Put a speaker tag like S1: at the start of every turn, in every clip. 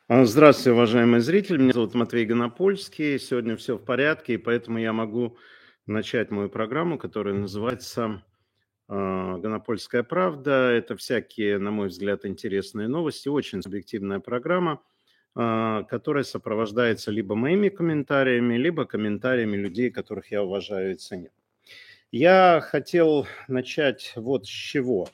S1: Здравствуйте, уважаемый зритель. Меня зовут Матвей Гонопольский. Сегодня все в порядке, и поэтому я могу начать мою программу, которая называется «Гонопольская правда». Это всякие, на мой взгляд, интересные новости. Очень субъективная программа, которая сопровождается либо моими комментариями, либо комментариями людей, которых я уважаю и ценю. Я хотел начать вот с чего.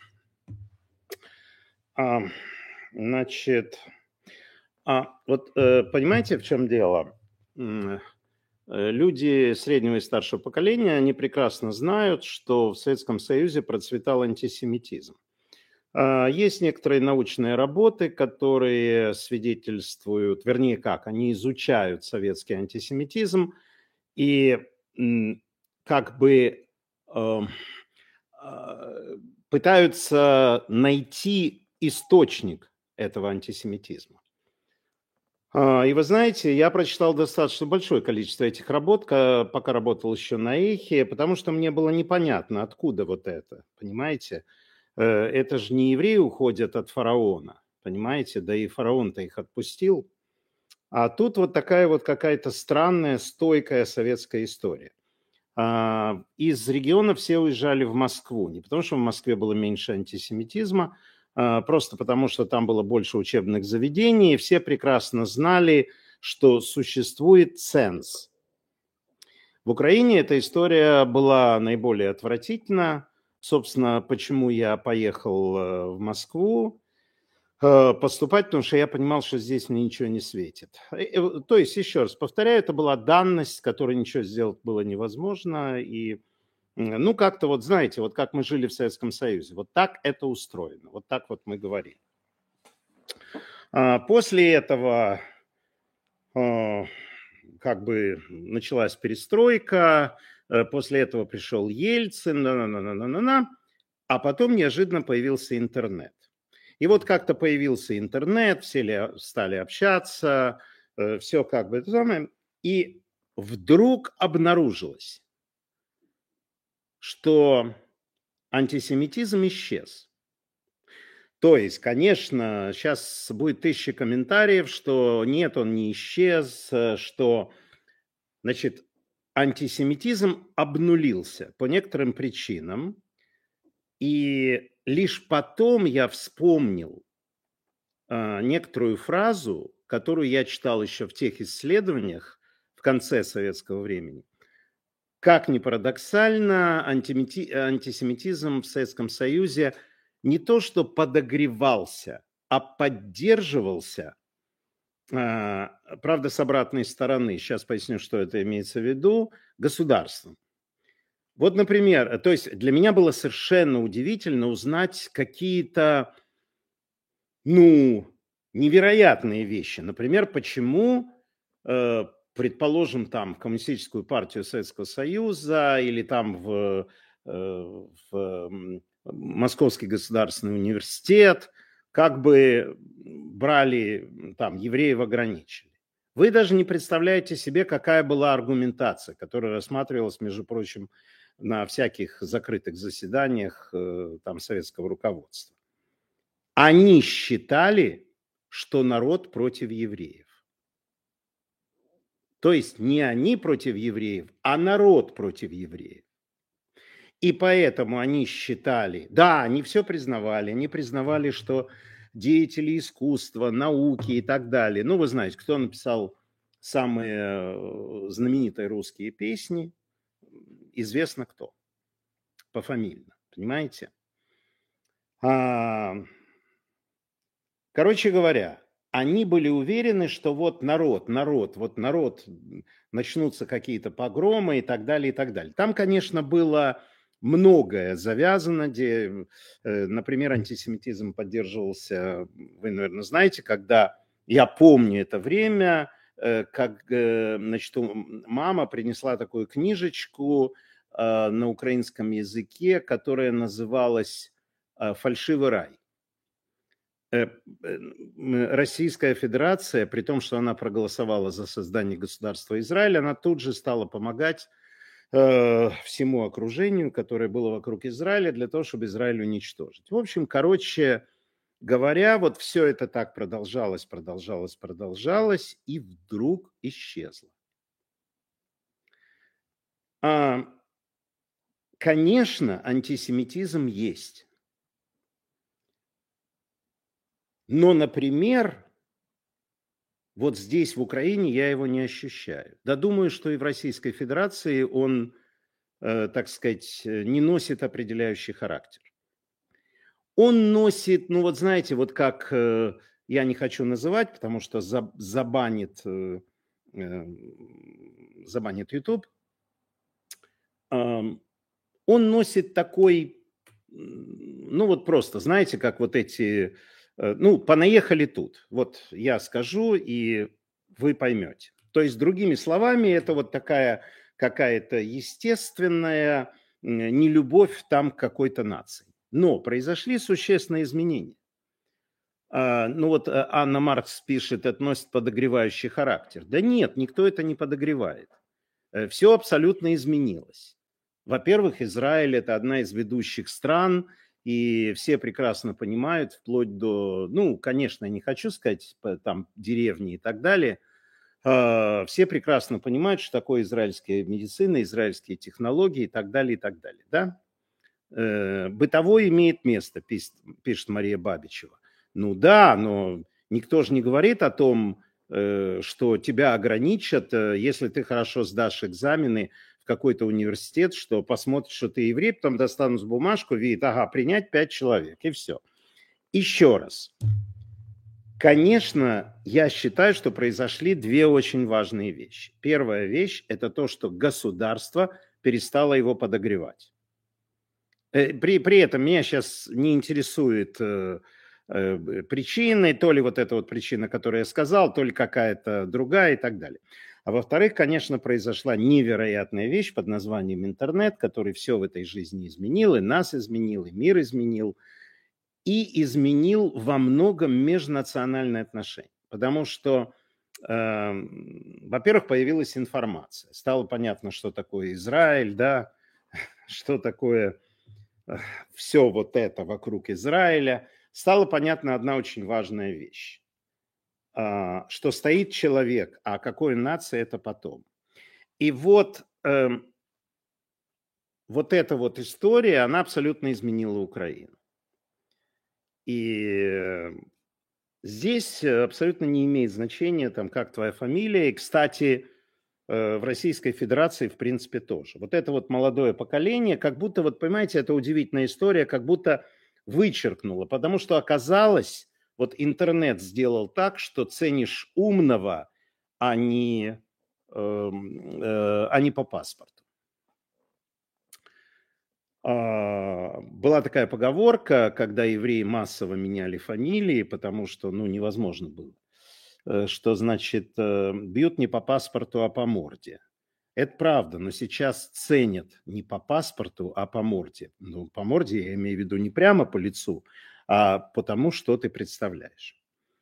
S1: А, Значит, понимаете, в чем дело? Люди среднего и старшего поколения, они прекрасно знают, что в Советском Союзе процветал антисемитизм. Есть некоторые научные работы, которые свидетельствуют, вернее как, они изучают советский антисемитизм и м, как бы эм, а, пытаются найти источник этого антисемитизма. И вы знаете, я прочитал достаточно большое количество этих работ, пока работал еще на Эхе, потому что мне было непонятно, откуда вот это, понимаете? Это же не евреи уходят от фараона, понимаете? Да и фараон-то их отпустил. А тут вот такая вот какая-то странная, стойкая советская история. Из региона все уезжали в Москву. Не потому, что в Москве было меньше антисемитизма, просто потому, что там было больше учебных заведений, и все прекрасно знали, что существует ценз. В Украине эта история была наиболее отвратительна. Собственно, почему я поехал в Москву поступать, потому что я понимал, что здесь мне ничего не светит. То есть, еще раз повторяю, это была данность, с которой ничего сделать было невозможно, и ну, как-то вот, знаете, вот как мы жили в Советском Союзе, вот так это устроено, вот так вот мы говорили. После этого как бы началась перестройка, после этого пришел Ельцин, а потом неожиданно появился интернет. И вот как-то появился интернет, все стали общаться, все как бы это самое, и вдруг обнаружилось, что антисемитизм исчез. То есть, конечно, сейчас будет 1000 комментариев, что нет, он не исчез, что, значит, антисемитизм обнулился по некоторым причинам. И лишь потом я вспомнил некоторую фразу, которую я читал еще в тех исследованиях в конце советского времени. Как ни парадоксально, антисемитизм в Советском Союзе не то что подогревался, а поддерживался, правда, с обратной стороны, сейчас поясню, что это имеется в виду, государством. Вот, например, то есть для меня было совершенно удивительно узнать какие-то, ну, невероятные вещи. Например, почему, предположим, там в Коммунистическую партию Советского Союза или там в Московский государственный университет как бы брали там евреев ограничили. Вы даже не представляете себе, какая была аргументация, которая рассматривалась, между прочим, на всяких закрытых заседаниях там советского руководства. Они считали, что народ против евреев. То есть не они против евреев, а народ против евреев. И поэтому они считали, да, они все признавали, они признавали, что деятели искусства, науки и так далее. Ну, вы знаете, кто написал самые знаменитые русские песни, известно кто, пофамильно, понимаете? Короче говоря, они были уверены, что вот народ, начнутся какие-то погромы и так далее, и так далее. Там, конечно, было многое завязано, где, например, антисемитизм поддерживался, вы, наверное, знаете, когда, я помню это время, как, значит, мама принесла такую книжечку на украинском языке, которая называлась «Фальшивый рай». Российская Федерация, при том, что она проголосовала за создание государства Израиль, она тут же стала помогать всему окружению, которое было вокруг Израиля, для того, чтобы Израиль уничтожить. В общем, короче говоря, вот все это так продолжалось, продолжалось, продолжалось и вдруг исчезло. А, Конечно, антисемитизм есть. Но, например, вот здесь, в Украине, я его не ощущаю. Да, думаю, что и в Российской Федерации он, так сказать, не носит определяющий характер. Он носит, ну вот знаете, вот как, я не хочу называть, потому что забанит YouTube. Он носит такой, ну вот просто, знаете, как вот эти, ну, понаехали тут. Вот я скажу, и вы поймете. То есть, другими словами, это вот такая какая-то естественная нелюбовь там к какой-то нации. Но произошли существенные изменения. Ну вот Анна Маркс пишет, это носит подогревающий характер. Да нет, никто это не подогревает. Все абсолютно изменилось. Во-первых, Израиль – это одна из ведущих стран, и все прекрасно понимают, вплоть до, ну, конечно, я не хочу сказать, там, деревни и так далее, все прекрасно понимают, что такое израильская медицина, израильские технологии и так далее, и так далее, да? Бытовой имеет место, пишет Мария Бабичева. Ну да, но никто же не говорит о том, что тебя ограничат, если ты хорошо сдашь экзамены в какой-то университет, что посмотришь, что ты еврей, потом достанут бумажку, видит, ага, принять 5 человек, и все. Еще раз. Конечно, я считаю, что произошли две очень важные вещи. Первая вещь – это то, что государство перестало его подогревать. При этом меня сейчас не интересует причины, то ли вот эта вот причина, которую я сказал, то ли какая-то другая и так далее. А во-вторых, конечно, произошла невероятная вещь под названием интернет, который все в этой жизни изменил, и нас изменил, и мир изменил, и изменил во многом межнациональные отношения. Потому что, во-первых, появилась информация. Стало понятно, что такое Израиль, да, что такое все вот это вокруг Израиля. Стала понятна одна очень важная вещь, что стоит человек, а какой нация – это потом. И вот, вот эта вот история, она абсолютно изменила Украину. И здесь абсолютно не имеет значения, там, как твоя фамилия. И, кстати, в Российской Федерации, в принципе, тоже. Вот это вот молодое поколение, как будто, вот понимаете, это удивительная история, как будто вычеркнуло, потому что оказалось, вот интернет сделал так, что ценишь умного, а не по паспорту. Была такая поговорка, когда евреи массово меняли фамилии, потому что, ну, невозможно было, что, значит, бьют не по паспорту, а по морде. Это правда, но сейчас ценят не по паспорту, а по морде. Ну, по морде я имею в виду не прямо по лицу, а потому, что ты представляешь.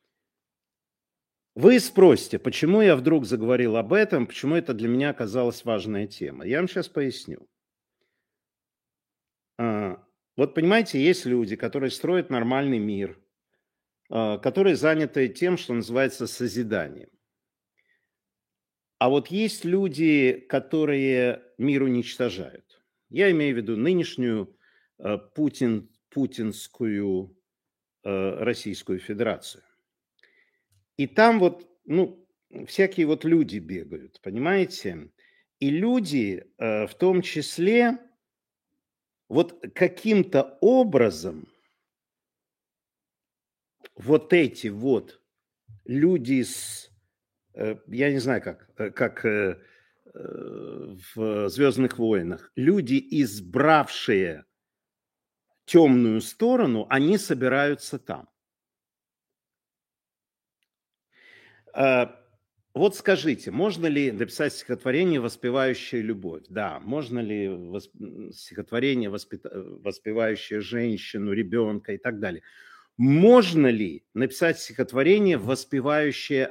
S1: Вы спросите, почему я вдруг заговорил об этом, почему это для меня оказалась важная тема. Я вам сейчас поясню. Вот понимаете, есть люди, которые строят нормальный мир, которые заняты тем, что называется созиданием. А вот есть люди, которые мир уничтожают. Я имею в виду нынешнюю путинскую Российскую Федерацию. И там вот, ну, всякие вот люди бегают, понимаете? И люди, в том числе, вот каким-то образом вот эти вот люди с, я не знаю, как в «Звездных войнах», люди, избравшие темную сторону, они собираются там. Вот скажите, можно ли написать стихотворение, воспевающее любовь? Да. Можно ли стихотворение, воспевающее женщину, ребенка и так далее? Можно ли написать стихотворение, воспевающее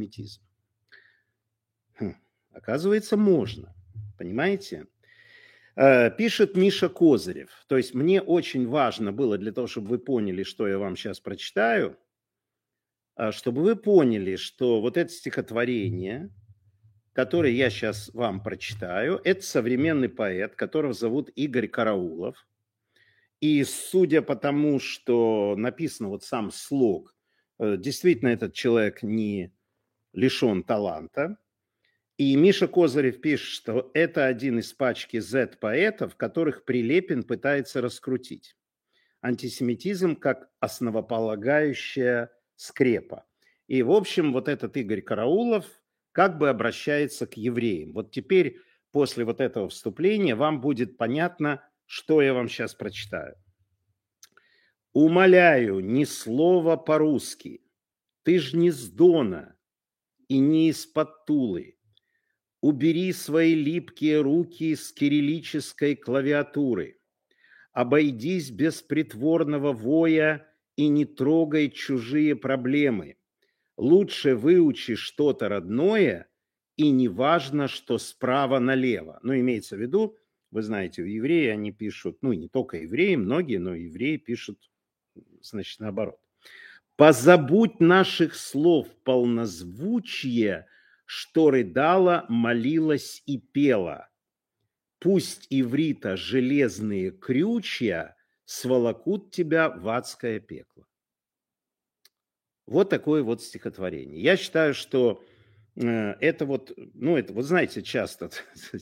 S1: антисемитизм? Оказывается, можно. Понимаете? Пишет Миша Козырев. То есть мне очень важно было для того, чтобы вы поняли, что я вам сейчас прочитаю, чтобы вы поняли, что вот это стихотворение, которое я сейчас вам прочитаю, это современный поэт, которого зовут Игорь Караулов. И судя по тому, что написано вот сам слог, действительно этот человек не лишен таланта. И Миша Козырев пишет, что это один из пачки Z-поэтов, которых Прилепин пытается раскрутить. Антисемитизм как основополагающая скрепа. И, в общем, вот этот Игорь Караулов как бы обращается к евреям. Вот теперь, после вот этого вступления, вам будет понятно, что я вам сейчас прочитаю. «Умоляю, ни слова по-русски. Ты ж не с Дона и не из-под Тулы. Убери свои липкие руки с кириллической клавиатуры. Обойдись без притворного воя и не трогай чужие проблемы. Лучше выучи что-то родное, и не важно, что справа налево». Ну, имеется в виду, вы знаете, у евреев они пишут, ну, не только евреи, многие, но евреи пишут, значит, наоборот. «Позабудь наших слов полнозвучие, что рыдала, молилась и пела. Пусть иврита железные крючья сволокут тебя в адское пекло». Вот такое вот стихотворение. Я считаю, что это вот, ну, это, вот знаете, часто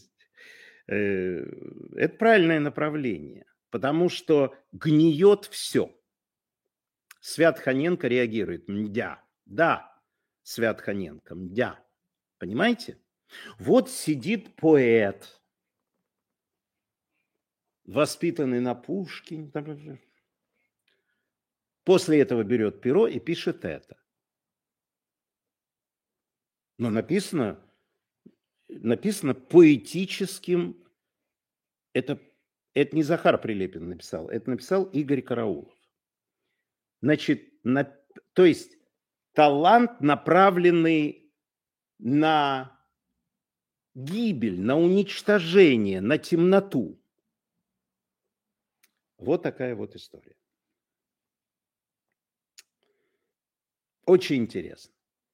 S1: это правильное направление, потому что гниет все. Свят Ханенко реагирует: мдя. Да, Свят Ханенко, мдя. Понимаете? Вот сидит поэт, воспитанный на Пушкине. После этого берет перо и пишет это. Но написано поэтическим. Это не Захар Прилепин написал, это написал Игорь Караулов. Значит, то есть талант, направленный на гибель, на уничтожение, на темноту. Вот такая вот история. Очень интересно.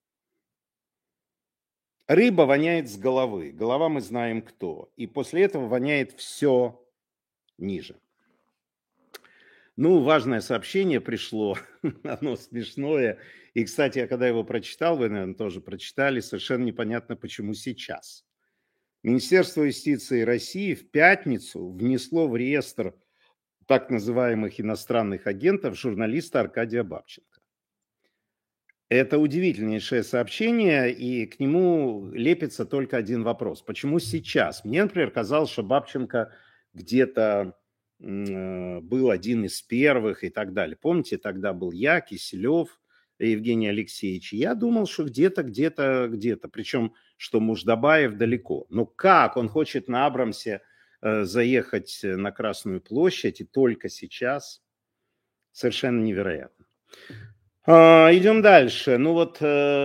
S1: Рыба воняет с головы. Голова мы знаем кто. И после этого воняет все ниже. Ну, важное сообщение пришло, оно смешное. И, кстати, я когда его прочитал, вы, наверное, тоже прочитали, совершенно непонятно, почему сейчас. Министерство юстиции России в пятницу внесло в реестр так называемых иностранных агентов журналиста Аркадия Бабченко. Это удивительнейшее сообщение, и к нему лепится только один вопрос. Почему сейчас? Мне, например, казалось, что Бабченко где-то был один из первых и так далее. Помните, тогда был я, Киселев, Евгений Алексеевич. Я думал, что где-то. Причем, что Муждабаев далеко. Но как он хочет на Абрамсе заехать на Красную площадь и только сейчас? Совершенно невероятно. Идем дальше. Ну вот,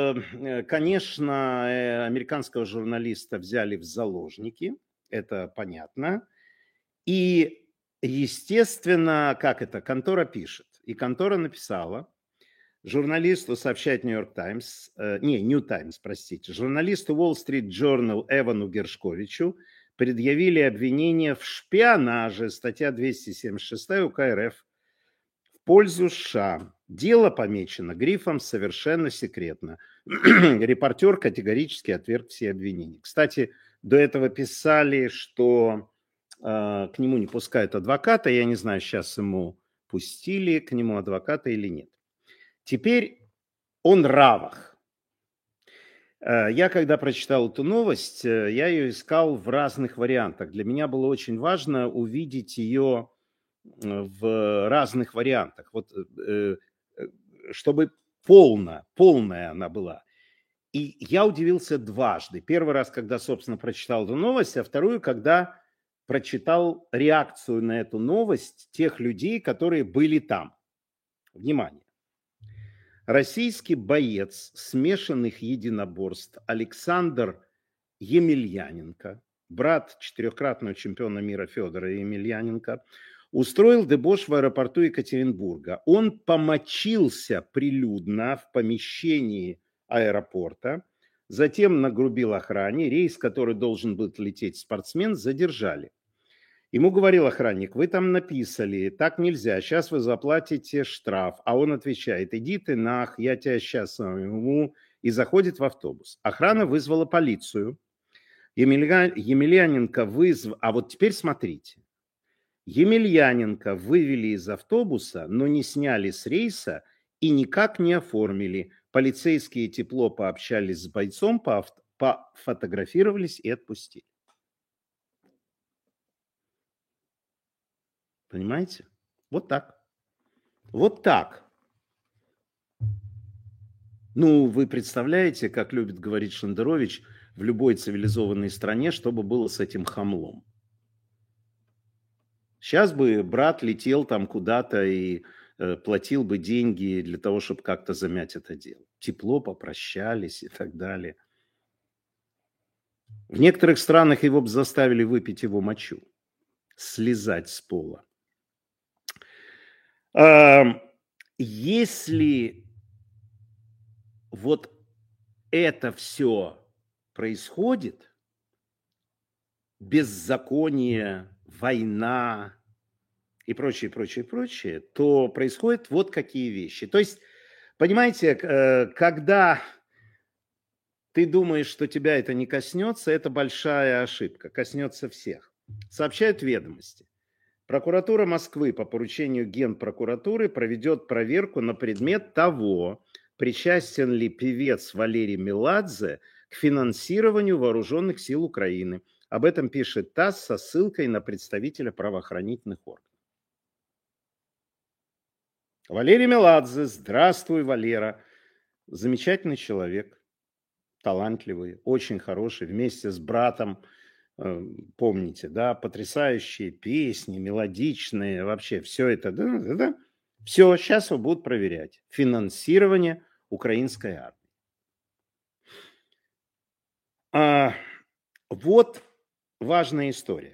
S1: конечно, американского журналиста взяли в заложники. Это понятно. И, естественно, как это? Контора пишет. И контора написала, журналисту, сообщает Нью-Йорк Таймс, Нью Таймс, простите, журналисту Wall Street Journal Эвану Гершковичу предъявили обвинение в шпионаже, статья 276 УК РФ, в пользу США. Дело помечено грифом «совершенно секретно». Репортер категорически отверг все обвинения. Кстати, до этого писали, что к нему не пускают адвоката. Я не знаю, сейчас ему пустили к нему адвоката или нет. Теперь о нравах. Я когда прочитал эту новость, я ее искал в разных вариантах. Для меня было очень важно увидеть ее в разных вариантах. Вот, чтобы полная она была. И я удивился дважды. Первый раз, когда, собственно, прочитал эту новость, а вторую, когда прочитал реакцию на эту новость тех людей, которые были там. Внимание. Российский боец смешанных единоборств Александр Емельяненко, брат четырехкратного чемпиона мира Федора Емельяненко, устроил дебош в аэропорту Екатеринбурга. Он помочился прилюдно в помещении аэропорта, затем нагрубил охране. Рейс, который должен был лететь спортсмен, задержали. Ему говорил охранник: вы там написали, так нельзя, сейчас вы заплатите штраф. А он отвечает: иди ты нах, я тебя сейчас возьму. И заходит в автобус. Охрана вызвала полицию. Емельяненко вызвал... А вот теперь смотрите. Емельяненко вывели из автобуса, но не сняли с рейса и никак не оформили. Полицейские тепло пообщались с бойцом, пофотографировались и отпустили. Понимаете? Вот так. Вот так. Ну, вы представляете, как любит говорить Шендерович, в любой цивилизованной стране, что бы было с этим хамлом? Сейчас бы брат летел там куда-то и платил бы деньги для того, чтобы как-то замять это дело. Тепло попрощались и так далее. В некоторых странах его бы заставили выпить его мочу, слезать с пола. Если вот это все происходит, беззаконие, война и прочее, прочее, прочее, то происходят вот какие вещи. То есть, понимаете, когда ты думаешь, что тебя это не коснется, это большая ошибка, коснется всех. Сообщают «Ведомости». Прокуратура Москвы по поручению Генпрокуратуры проведет проверку на предмет того, причастен ли певец Валерий Меладзе к финансированию вооруженных сил Украины. Об этом пишет ТАСС со ссылкой на представителя правоохранительных органов. Валерий Меладзе, здравствуй, Валера. Замечательный человек, талантливый, очень хороший, вместе с братом. Помните, да, потрясающие песни, мелодичные, вообще все это, да. Все, сейчас его будут проверять. Финансирование украинской армии. Вот важная история.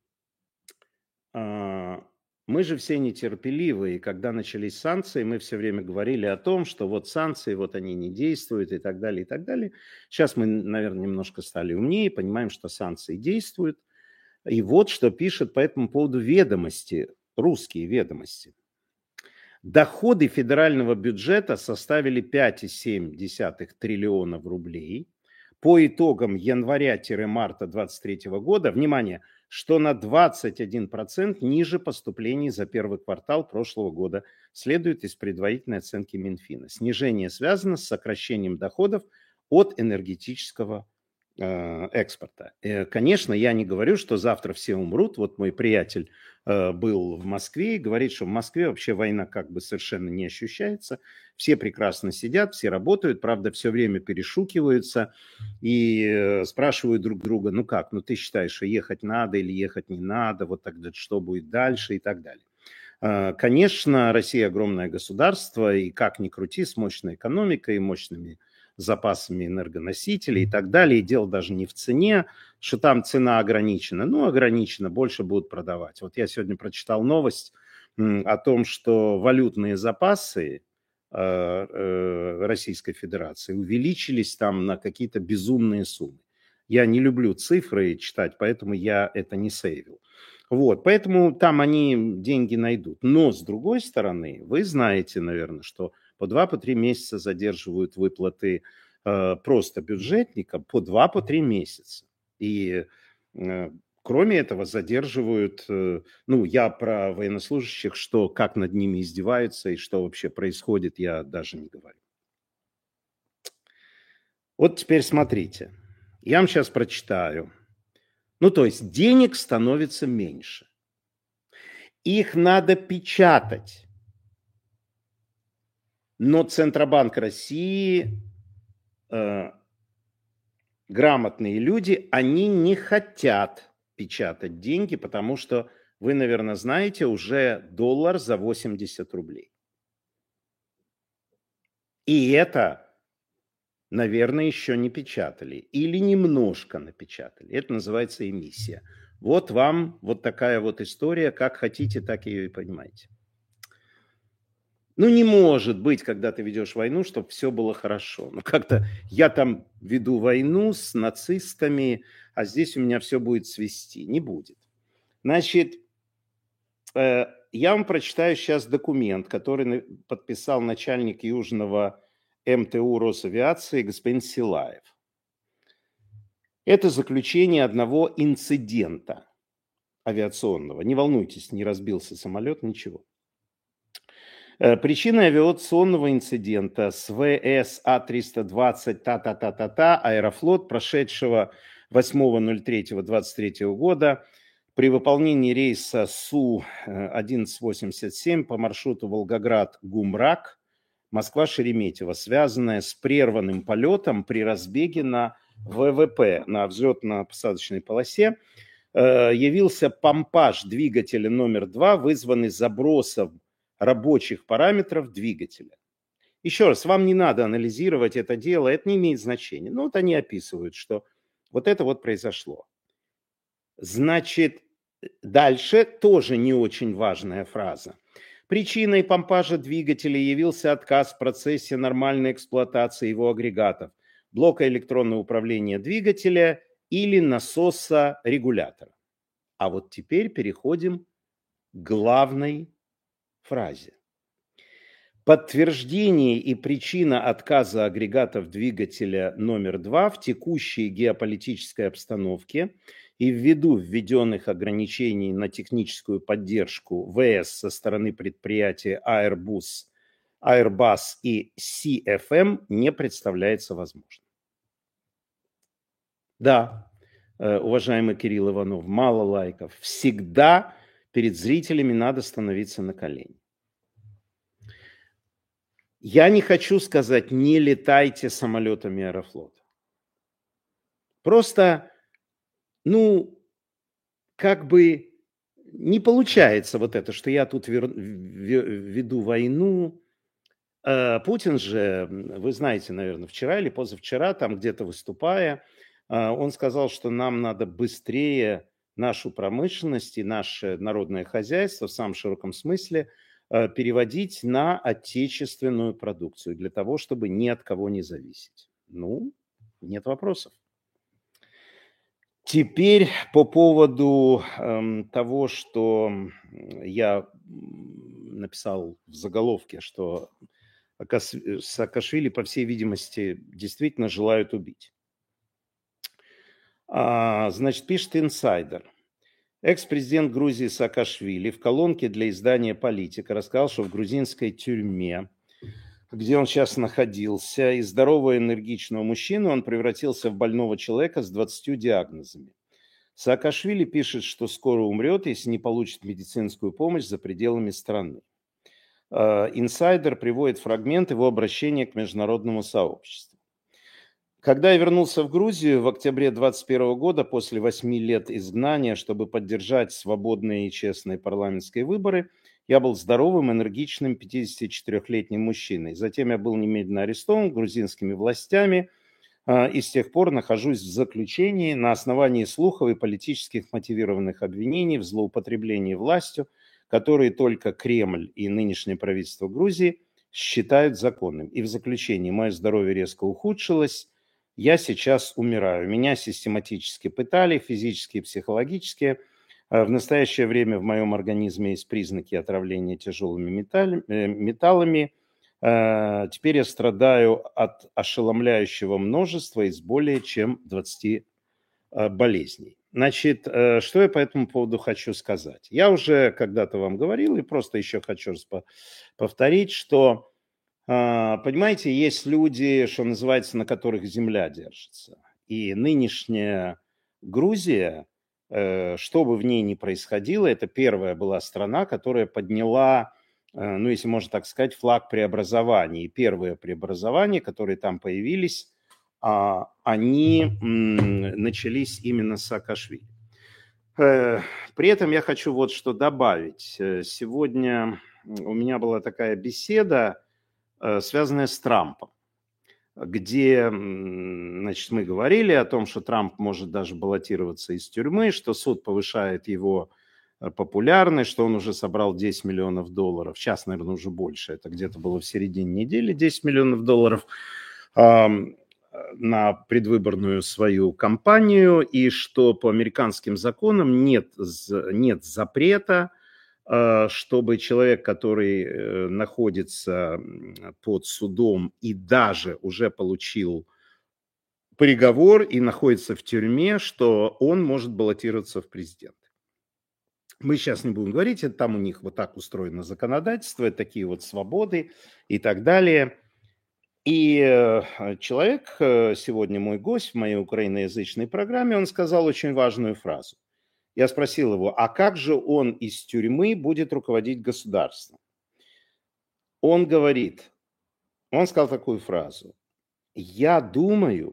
S1: Мы же все нетерпеливы, и когда начались санкции, мы все время говорили о том, что вот санкции, вот они не действуют и так далее, и так далее. Сейчас мы, наверное, немножко стали умнее, понимаем, что санкции действуют. И вот что пишет по этому поводу «Ведомости», русские «Ведомости». Доходы федерального бюджета составили 5,7 триллионов рублей. По итогам января-марта 2023 года, внимание, что на 21% ниже поступлений за первый квартал прошлого года, следует из предварительной оценки Минфина. Снижение связано с сокращением доходов от энергетического экспорта. Конечно, я не говорю, что завтра все умрут. Вот мой приятель был в Москве и говорит, что в Москве вообще война как бы совершенно не ощущается. Все прекрасно сидят, все работают, правда, все время перешукиваются и спрашивают друг друга, ну как, ну ты считаешь, что ехать надо или ехать не надо, вот тогда что будет дальше и так далее. Конечно, Россия огромное государство, и как ни крути, с мощной экономикой и мощными запасами энергоносителей и так далее. И дело даже не в цене, что там цена ограничена. Ну, ограничена, больше будут продавать. Вот я сегодня прочитал новость о том, что валютные запасы Российской Федерации увеличились там на какие-то безумные суммы. Я не люблю цифры читать, поэтому я это не сейвил. Вот, поэтому там они деньги найдут. Но, с другой стороны, вы знаете, наверное, что по 2-3 месяца задерживают выплаты просто бюджетникам, по 2-3 месяца. И кроме этого задерживают, ну, я про военнослужащих, что как над ними издеваются и что вообще происходит, я даже не говорю. Вот теперь смотрите, я вам сейчас прочитаю. Ну, то есть денег становится меньше. Их надо печатать. Но Центробанк России, грамотные люди, они не хотят печатать деньги, потому что, вы, наверное, знаете, уже доллар за 80 рублей. И это Наверное, еще не печатали или немножко напечатали. Это называется эмиссия. Вот вам вот такая вот история. Как хотите, так ее и понимаете. Ну, не может быть, когда ты ведешь войну, чтобы все было хорошо. Ну, как-то я там веду войну с нацистами, а здесь у меня все будет свести. Не будет. Значит, я вам прочитаю сейчас документ, который подписал начальник Южного МТУ Росавиации господин Силаев. Это заключение одного инцидента авиационного. Не волнуйтесь, не разбился самолет, ничего. Причиной авиационного инцидента с ВС А-320 та-та-та-та-та Аэрофлот, прошедшего 8.03.23 года при выполнении рейса Су-1187 по маршруту Волгоград-Гумрак, Москва-Шереметьево, связанная с прерванным полетом при разбеге на ВВП, на взлетно-посадочной полосе, явился помпаж двигателя номер 2, вызванный забросом рабочих параметров двигателя. Еще раз, вам не надо анализировать это дело, это не имеет значения. Ну, вот они описывают, что вот это вот произошло. Значит, дальше тоже не очень важная фраза. Причиной помпажа двигателя явился отказ в процессе нормальной эксплуатации его агрегатов, блока электронного управления двигателя или насоса регулятора. А вот теперь переходим к главной фразе. Подтверждение и причина отказа агрегатов двигателя номер 2 в текущей геополитической обстановке и ввиду введенных ограничений на техническую поддержку ВС со стороны предприятия Airbus и CFM не представляется возможным. Да, уважаемый Кирилл Иванов, мало лайков. Всегда перед зрителями надо становиться на колени. Я не хочу сказать, не летайте самолетами Аэрофлота. Просто, как бы не получается вот это, что я тут веду войну. Путин же, вы знаете, наверное, вчера или позавчера, там где-то выступая, он сказал, что нам надо быстрее нашу промышленность и наше народное хозяйство в самом широком смысле переводить на отечественную продукцию для того, чтобы ни от кого не зависеть. Нет вопросов. Теперь по поводу того, что я написал в заголовке, что Саакашвили, по всей видимости, действительно желают убить. Значит, пишет инсайдер. Экс-президент Грузии Саакашвили в колонке для издания «Политика» рассказал, что в грузинской тюрьме, где он сейчас находился, из здорового энергичного мужчины он превратился в больного человека с 20 диагнозами. Саакашвили пишет, что скоро умрет, если не получит медицинскую помощь за пределами страны. Инсайдер приводит фрагмент его обращения к международному сообществу. Когда я вернулся в Грузию в октябре 2021 года после 8 лет изгнания, чтобы поддержать свободные и честные парламентские выборы, я был здоровым, энергичным 54-летним мужчиной. Затем я был немедленно арестован грузинскими властями и с тех пор нахожусь в заключении на основании слухов и политических мотивированных обвинений в злоупотреблении властью, которые только Кремль и нынешнее правительство Грузии считают законным. И в заключении мое здоровье резко ухудшилось. Я сейчас умираю. Меня систематически пытали, физически и психологически. В настоящее время в моем организме есть признаки отравления тяжелыми металлами. Теперь я страдаю от ошеломляющего множества из более чем 20 болезней. Значит, что я по этому поводу хочу сказать? Я уже когда-то вам говорил и просто еще хочу повторить, что понимаете, есть люди, что называется, на которых земля держится. И нынешняя Грузия, что бы в ней ни происходило, это первая была страна, которая подняла, если можно так сказать, флаг преобразования. И первые преобразования, которые там появились, они начались именно с Саакашвили. При этом я хочу вот что добавить. Сегодня у меня была такая беседа, связанная с Трампом. где, значит, мы говорили о том, что Трамп может даже баллотироваться из тюрьмы, что суд повышает его популярность, что он уже собрал 10 миллионов долларов. Сейчас, наверное, уже больше. Это где-то было в середине недели 10 миллионов долларов на предвыборную свою кампанию, и что по американским законам нет запрета, чтобы человек, который находится под судом и даже уже получил приговор и находится в тюрьме, что он может баллотироваться в президенты. Мы сейчас не будем говорить, это там у них вот так устроено законодательство, такие вот свободы и так далее. И человек, сегодня мой гость в моей украиноязычной программе, он сказал очень важную фразу. Я спросил его, а как же он из тюрьмы будет руководить государством? Он говорит, он сказал такую фразу. Я думаю,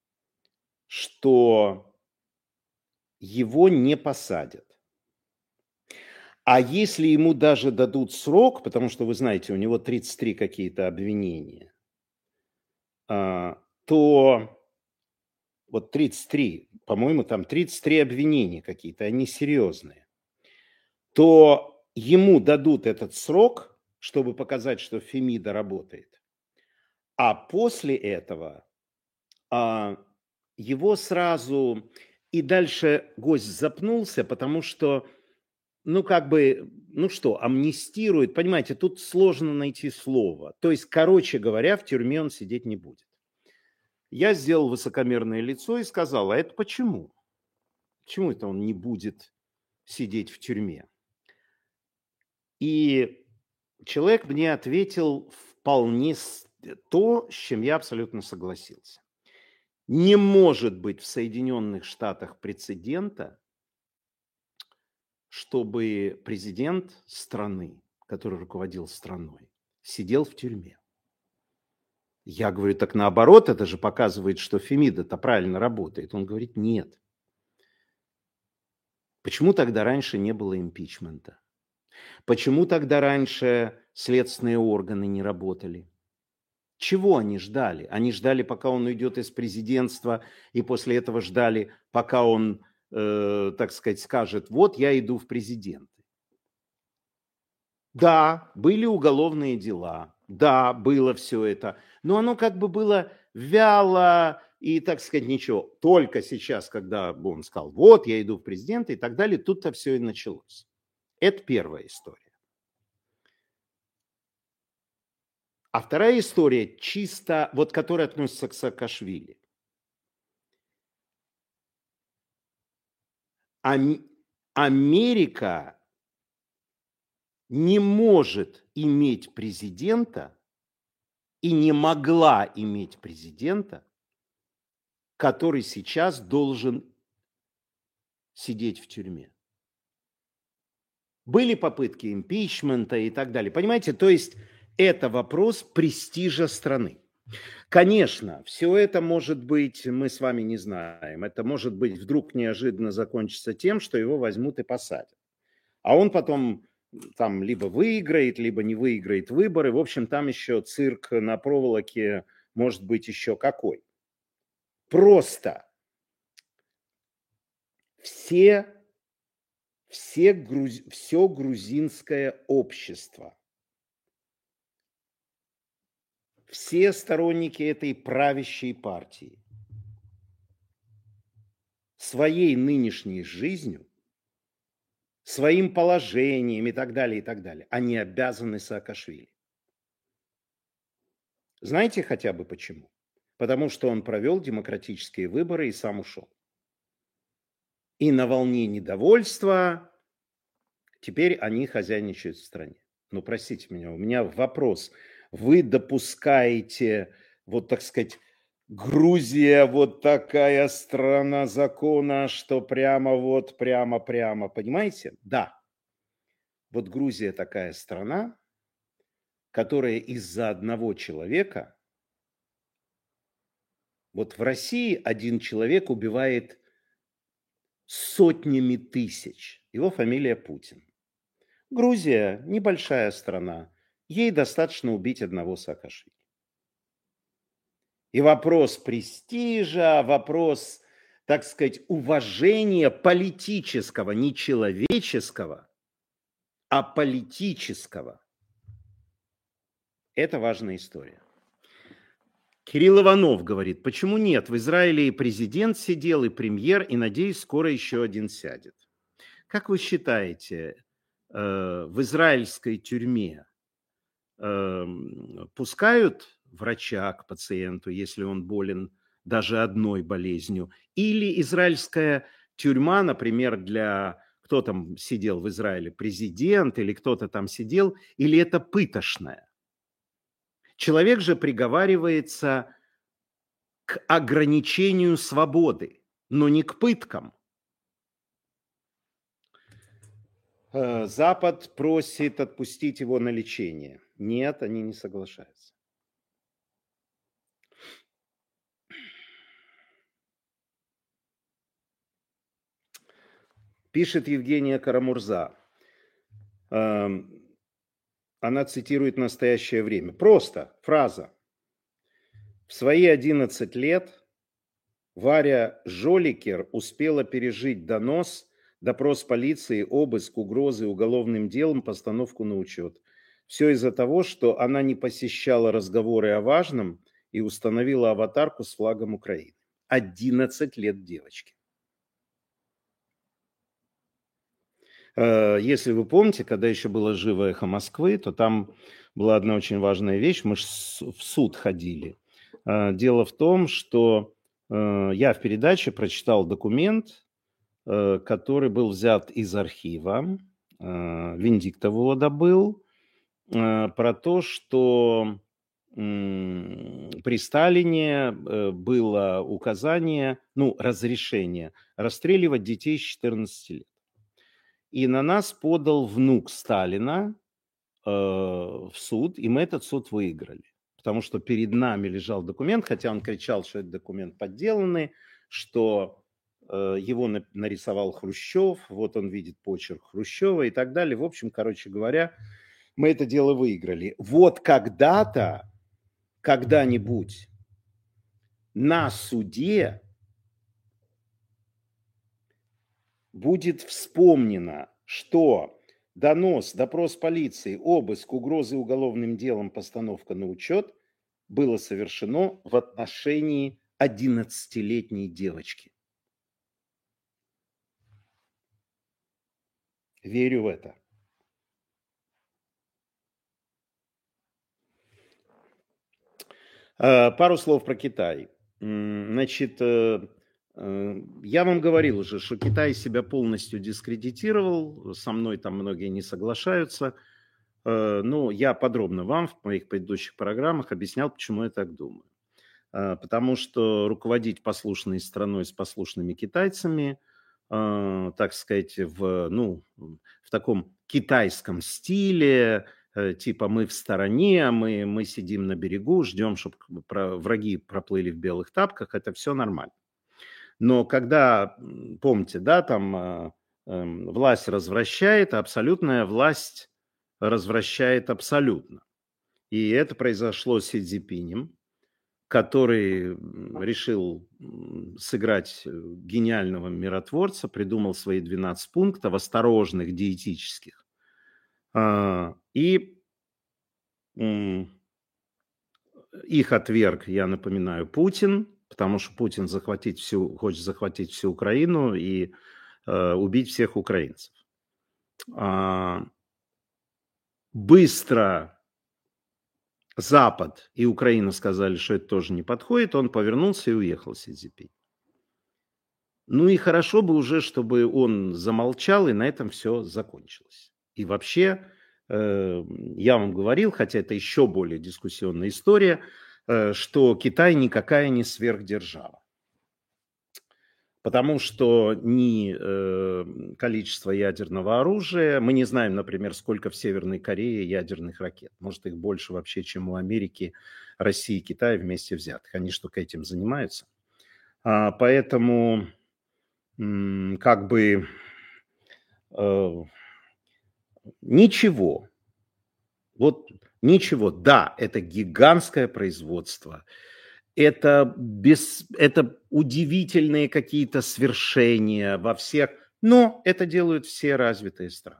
S1: что его не посадят. А если ему даже дадут срок, потому что, вы знаете, у него 33 какие-то обвинения, то вот 33, по-моему, там 33 обвинения какие-то, они серьезные, то ему дадут этот срок, чтобы показать, что Фемида работает. А после этого его сразу... И дальше гость запнулся, потому что, амнистирует. Понимаете, тут сложно найти слово. То есть, короче говоря, в тюрьме он сидеть не будет. Я сделал высокомерное лицо и сказал, а это почему? Почему это он не будет сидеть в тюрьме? И человек мне ответил вполне то, с чем я абсолютно согласился. Не может быть в Соединенных Штатах прецедента, чтобы президент страны, который руководил страной, сидел в тюрьме. Я говорю, так наоборот, это же показывает, что Фемида-то правильно работает. Он говорит, нет. Почему тогда раньше не было импичмента? Почему тогда раньше следственные органы не работали? Чего они ждали? Они ждали, пока он уйдет из президентства, и после этого ждали, пока он, так сказать, скажет, вот я иду в президенты. Да, были уголовные дела, да, было все это, но оно как бы было вяло и, так сказать, ничего. Только сейчас, когда он сказал, вот я иду в президенты и так далее, тут-то все и началось. Это первая история. А вторая история, чисто, вот которая относится к Саакашвили. Америка не может иметь президента и не могла иметь президента, который сейчас должен сидеть в тюрьме. Были попытки импичмента и так далее. Понимаете, то есть это вопрос престижа страны. Конечно, все это может быть, мы с вами не знаем, это может быть вдруг неожиданно закончится тем, что его возьмут и посадят. А он потом там либо выиграет, либо не выиграет выборы. В общем, там еще цирк на проволоке может быть еще какой. Просто все грузинское общество, все сторонники этой правящей партии своей нынешней жизнью, своим положением и так далее, они обязаны Саакашвили. Знаете хотя бы почему? Потому что он провел демократические выборы и сам ушел. И на волне недовольства теперь они хозяйничают в стране. Ну, простите меня, у меня вопрос. Вы допускаете, вот так сказать, Грузия вот такая страна закона, что прямо, понимаете? Да. Вот Грузия такая страна, которая из-за одного человека, вот в России один человек убивает сотнями тысяч. Его фамилия Путин. Грузия небольшая страна. Ей достаточно убить одного Саакашвили. И вопрос престижа, вопрос, так сказать, уважения политического, не человеческого, а политического. Это важная история. Кирилл Иванов говорит, почему нет? В Израиле и президент сидел, и премьер, и, надеюсь, скоро еще один сядет. Как вы считаете, в израильской тюрьме пускают врача к пациенту, если он болен даже одной болезнью? Или израильская тюрьма, например, для... Кто там сидел в Израиле? Президент или кто-то там сидел? Или это пытошная? Человек же приговаривается к ограничению свободы, но не к пыткам. Запад просит отпустить его на лечение. Нет, они не соглашаются. Пишет Евгения Карамурза. Она цитирует «Настоящее время». Просто фраза. В свои 11 лет Варя Жоликер успела пережить донос, допрос полиции, обыск, угрозы уголовным делом, постановку на учет. Все из-за того, что она не посещала разговоры о важном и установила аватарку с флагом Украины. 11 лет девочки. Если вы помните, когда еще было живо «Эхо Москвы», то там была одна очень важная вещь. Мы же в суд ходили. Дело в том, что я в передаче прочитал документ, который был взят из архива. Венедиктов его добыл. Про то, что при Сталине было указание, разрешение расстреливать детей с 14 лет. И на нас подал внук Сталина в суд, и мы этот суд выиграли. Потому что перед нами лежал документ, хотя он кричал, что этот документ подделанный, что его нарисовал Хрущев, вот он видит почерк Хрущева и так далее. В общем, короче говоря, мы это дело выиграли. Вот когда-то, когда-нибудь на суде будет вспомнено, что донос, допрос полиции, обыск, угрозы уголовным делом, постановка на учет было совершено в отношении 11-летней девочки. Верю в это. Пару слов про Китай. Значит, я вам говорил уже, что Китай себя полностью дискредитировал, со мной там многие не соглашаются, но я подробно вам в моих предыдущих программах объяснял, почему я так думаю. Потому что руководить послушной страной с послушными китайцами, так сказать, в таком китайском стиле, типа мы в стороне, мы сидим на берегу, ждем, чтобы враги проплыли в белых тапках, это все нормально. Но когда, помните, да, там власть развращает, а абсолютная власть развращает абсолютно. И это произошло с Си Цзиньпинем, который решил сыграть гениального миротворца, придумал свои 12 пунктов, осторожных, диетических. И их отверг, я напоминаю, Путин, потому что Путин хочет захватить всю Украину и убить всех украинцев. Быстро Запад и Украина сказали, что это тоже не подходит, он повернулся и уехал, Си Цзиньпин. Ну и хорошо бы уже, чтобы он замолчал, и на этом все закончилось. И вообще, я вам говорил, хотя это еще более дискуссионная история, что Китай никакая не сверхдержава. Потому что ни количество ядерного оружия, мы не знаем, например, сколько в Северной Корее ядерных ракет. Может, их больше вообще, чем у Америки, России и Китая вместе взятых. Они же только этим занимаются. Поэтому как бы ничего. Вот ничего. Да, это гигантское производство. это удивительные какие-то свершения во всех, но это делают все развитые страны.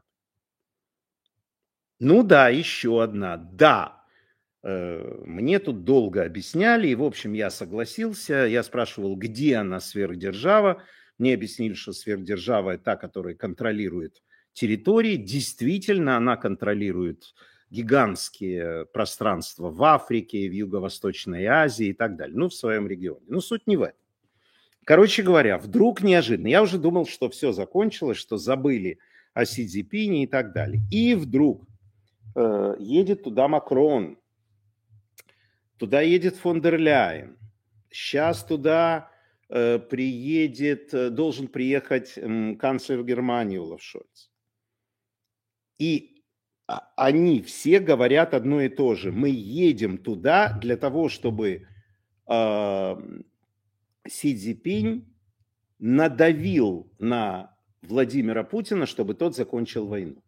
S1: Ну да, еще одна. Да, мне тут долго объясняли, и, в общем, я согласился. Я спрашивал, где она, сверхдержава. Мне объяснили, что сверхдержава – та, которая контролирует территории. Действительно, она контролирует гигантские пространства в Африке, в Юго-Восточной Азии и так далее. Ну, в своем регионе. Но суть не в этом. Короче говоря, вдруг неожиданно. Я уже думал, что все закончилось, что забыли о Си Цзиньпине и так далее. И вдруг едет туда Макрон, туда едет фон дер Ляйен. Сейчас туда должен приехать канцлер Германии Олаф Шольц. И они все говорят одно и то же. Мы едем туда для того, чтобы Си Цзиньпинь надавил на Владимира Путина, чтобы тот закончил войну.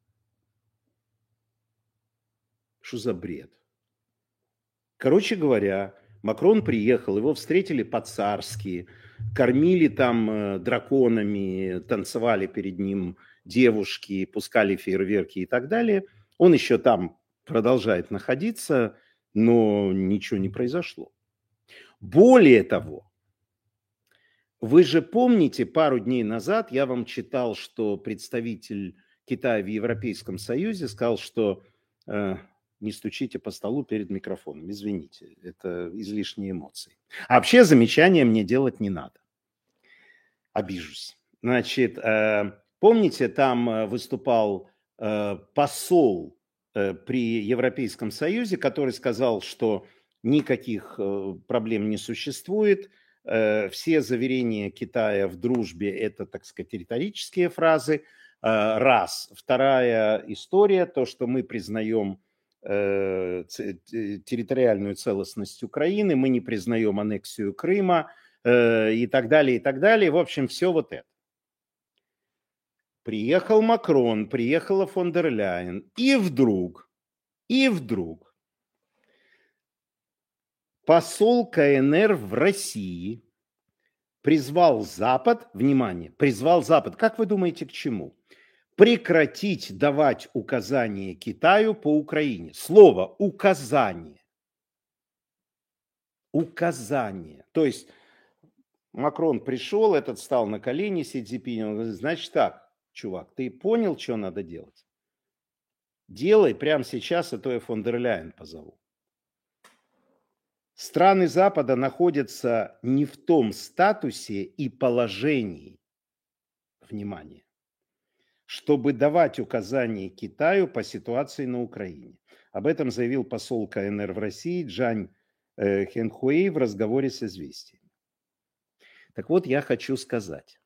S1: Что за бред? Короче говоря, Макрон приехал, его встретили по-царски, кормили там драконами, танцевали перед ним девушки, пускали фейерверки и так далее. Он еще там продолжает находиться, но ничего не произошло. Более того, вы же помните, пару дней назад я вам читал, что представитель Китая в Европейском Союзе сказал, что не стучите по столу перед микрофоном, извините, это излишние эмоции. А вообще замечания мне делать не надо. Обижусь. Значит, помните, там выступал посол при Европейском Союзе, который сказал, что никаких проблем не существует, все заверения Китая в дружбе – это, так сказать, риторические фразы. Раз. Вторая история, то, что мы признаем территориальную целостность Украины, мы не признаем аннексию Крыма и так далее, и так далее. В общем, все вот это. Приехал Макрон, приехала фон дер Ляйен, и вдруг посол КНР в России призвал Запад, внимание, призвал Запад, как вы думаете, к чему? Прекратить давать указания Китаю по Украине. Слово «указание». Указание. То есть Макрон пришел, этот встал на колени, Си Цзиньпинь, он говорит, значит так, чувак, ты понял, что надо делать? Делай прямо сейчас, а то я фон дер Ляйен позову. Страны Запада находятся не в том статусе и положении, внимание, чтобы давать указания Китаю по ситуации на Украине. Об этом заявил посол КНР в России Чжан Хэнхуэй в разговоре с «Известиями». Так вот, я хочу сказать,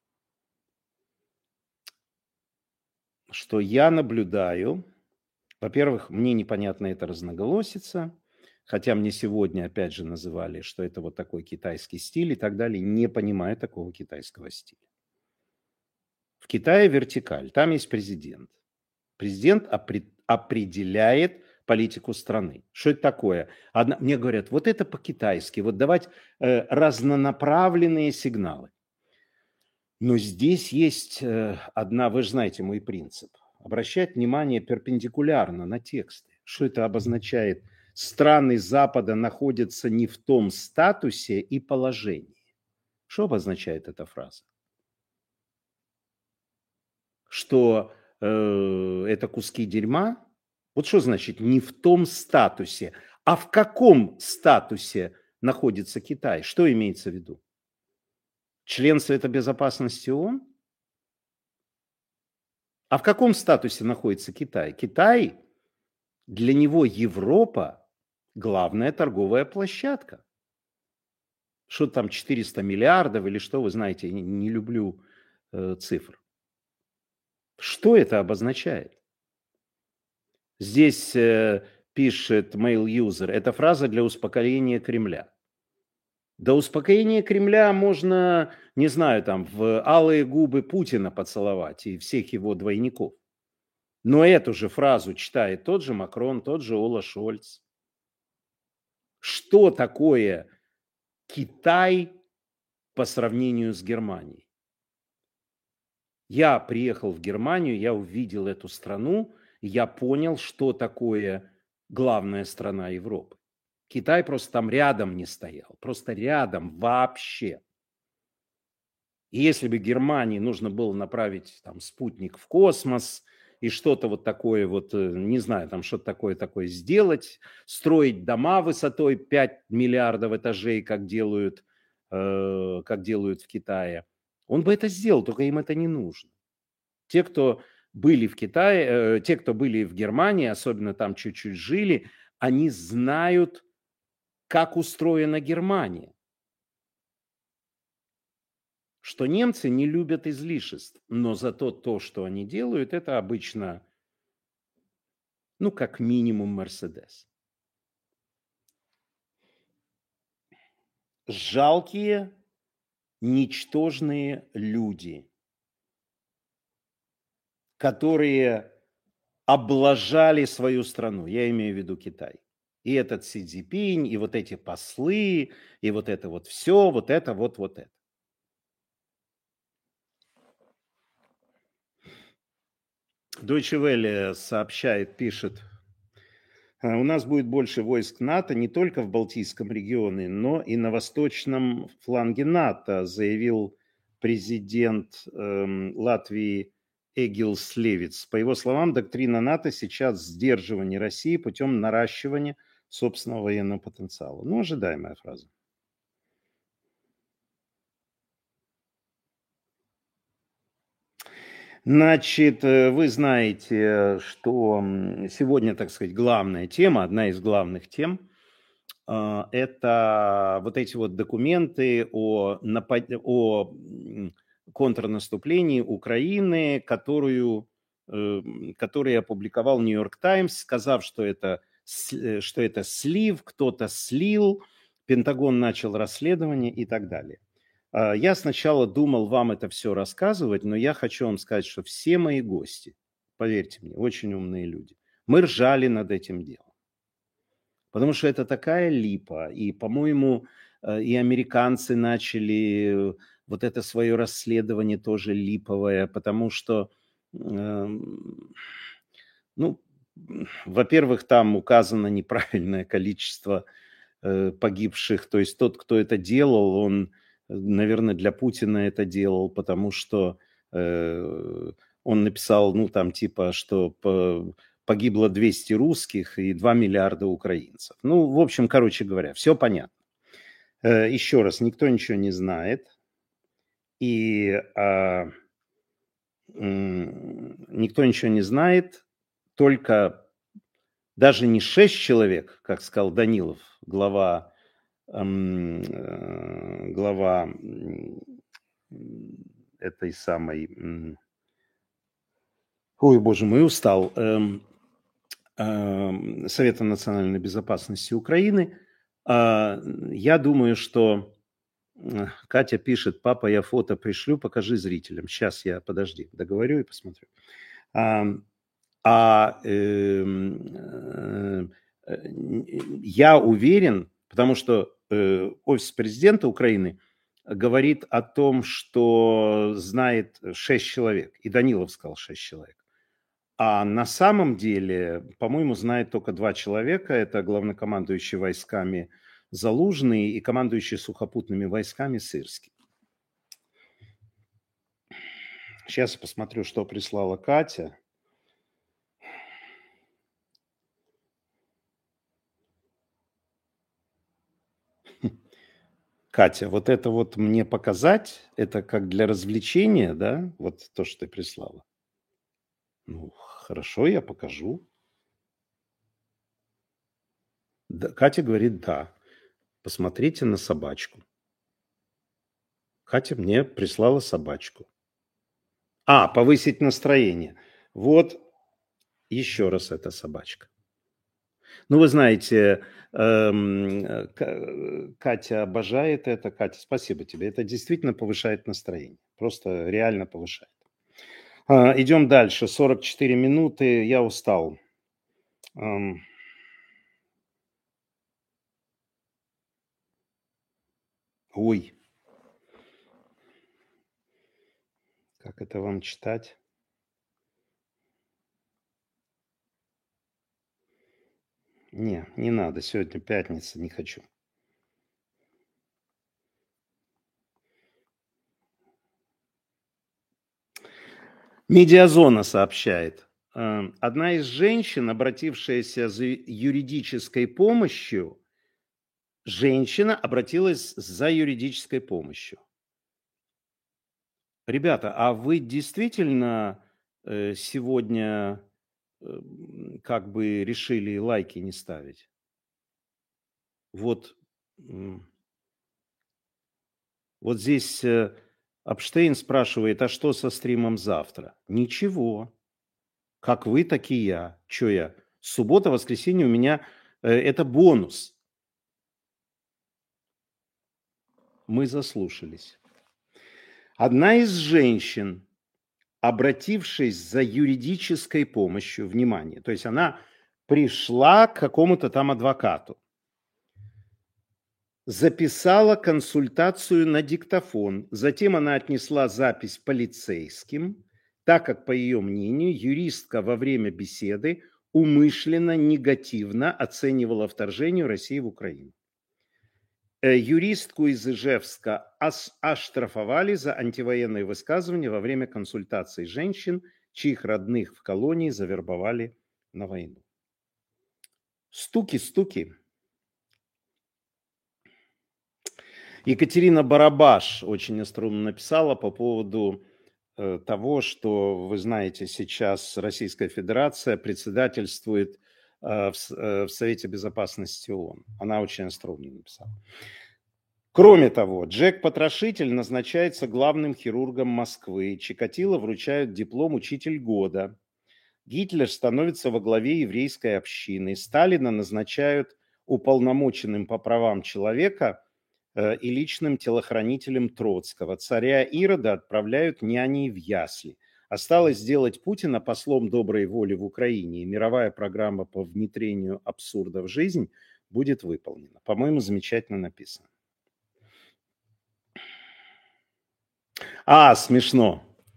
S1: что я наблюдаю, во-первых, мне непонятна эта разноголосица, хотя мне сегодня опять же называли, что это вот такой китайский стиль и так далее, не понимаю такого китайского стиля. В Китае вертикаль, там есть президент. Президент определяет политику страны. Что это такое? Мне говорят, вот это по-китайски, вот давать разнонаправленные сигналы. Но здесь есть вы же знаете мой принцип, обращать внимание перпендикулярно на тексты. Что это обозначает? Страны Запада находятся не в том статусе и положении. Что обозначает эта фраза? Что это куски дерьма? Вот что значит не в том статусе? А в каком статусе находится Китай? Что имеется в виду? Член Совета Безопасности ООН? А в каком статусе находится Китай? Китай, для него Европа главная торговая площадка. Что там 400 миллиардов или что, вы знаете, не люблю цифр. Что это обозначает? Здесь пишет mail user, это фраза для успокоения Кремля. До успокоения Кремля можно, не знаю, там в алые губы Путина поцеловать и всех его двойников. Но эту же фразу читает тот же Макрон, тот же Олаф Шольц. Что такое Китай по сравнению с Германией. Я приехал в Германию, я увидел эту страну, и я понял, что такое главная страна Европы. Китай просто там рядом не стоял, просто рядом вообще. И если бы Германии нужно было направить там спутник в космос и что-то вот такое вот, не знаю, там что-то такое сделать, строить дома высотой 5 миллиардов этажей, как делают в Китае, он бы это сделал, только им это не нужно. Те, кто были в Китае, те, кто были в Германии, особенно там чуть-чуть жили, они знают, как устроена Германия. Что немцы не любят излишеств, но зато то, что они делают, это обычно, ну, как минимум, Мерседес. Жалкие, ничтожные люди, которые облажали свою страну, я имею в виду Китай. И этот Си Цзиньпинь, и вот эти послы, и вот это вот все, вот это. Deutsche Welle сообщает, пишет: у нас будет больше войск НАТО не только в Балтийском регионе, но и на восточном фланге НАТО, заявил президент Латвии Эгилс Левитс. По его словам, доктрина НАТО сейчас сдерживание России путем наращивания собственного военного потенциала. Ну, ожидаемая фраза. Значит, вы знаете, что сегодня, так сказать, главная тема, одна из главных тем, это вот эти вот документы о контрнаступлении Украины, которые опубликовал Нью-Йорк Таймс, сказав, что это слив, кто-то слил, Пентагон начал расследование и так далее. Я сначала думал вам это все рассказывать, но я хочу вам сказать, что все мои гости, поверьте мне, очень умные люди, мы ржали над этим делом. Потому что это такая липа. И, по-моему, и американцы начали вот это свое расследование тоже липовое, потому что, ну, во-первых, там указано неправильное количество погибших. То есть тот, кто это делал, он, наверное, для Путина это делал, потому что он написал, ну, там, типа, что погибло 200 русских и 2 миллиарда украинцев. Ну, в общем, короче говоря, все понятно. Еще раз, никто ничего не знает. И никто ничего не знает, только даже не 6 человек, как сказал Данилов, глава этой самой... Ой, боже мой, устал. Совета национальной безопасности Украины. Я думаю, что Катя пишет: папа, я фото пришлю, покажи зрителям. Сейчас я, подожди, договорю и посмотрю. Я уверен, потому что офис президента Украины говорит о том, что знает 6 человек, и Данилов сказал 6 человек. А на самом деле, по-моему, знает только 2 человека. Это главнокомандующий войсками Залужный и командующий сухопутными войсками Сырский. Сейчас я посмотрю, что прислала Катя. Катя, вот это вот мне показать, это как для развлечения, да? Вот то, что ты прислала. Ну, хорошо, я покажу. Да, Катя говорит, да. Посмотрите на собачку. Катя мне прислала собачку. Повысить настроение. Вот еще раз эта собачка. Ну, вы знаете, Катя обожает это. Катя, спасибо тебе. Это действительно повышает настроение. Просто реально повышает. Идем дальше. 44 минуты. Я устал. Ой, как это вам читать? Не надо, сегодня пятница, не хочу. Медиазона сообщает. Одна из женщин, обратившаяся за юридической помощью, женщина обратилась за юридической помощью. Ребята, а вы действительно сегодня как бы решили лайки не ставить? Вот, вот здесь Апштейн спрашивает, а что со стримом завтра? Ничего. Как вы, так и я. Че я? Суббота, воскресенье у меня это бонус. Мы заслушались. Одна из женщин, обратившись за юридической помощью, внимание, то есть она пришла к какому-то там адвокату, записала консультацию на диктофон, затем она отнесла запись полицейским, так как, по ее мнению, юристка во время беседы умышленно негативно оценивала вторжение России в Украину. Юристку из Ижевска оштрафовали за антивоенные высказывания во время консультаций женщин, чьих родных в колонии завербовали на войну. Стуки. Екатерина Барабаш очень остроумно написала по поводу того, что, вы знаете, сейчас Российская Федерация председательствует в Совете Безопасности ООН. Она очень остроумно написала. Кроме того, Джек-потрошитель назначается главным хирургом Москвы. Чикатило вручают диплом «Учитель года». Гитлер становится во главе еврейской общины. Сталина назначают уполномоченным по правам человека и личным телохранителем Троцкого. Царя Ирода отправляют няней в ясли. Осталось сделать Путина послом доброй воли в Украине, и мировая программа по внедрению абсурда в жизнь будет выполнена. По-моему, замечательно написано. Смешно.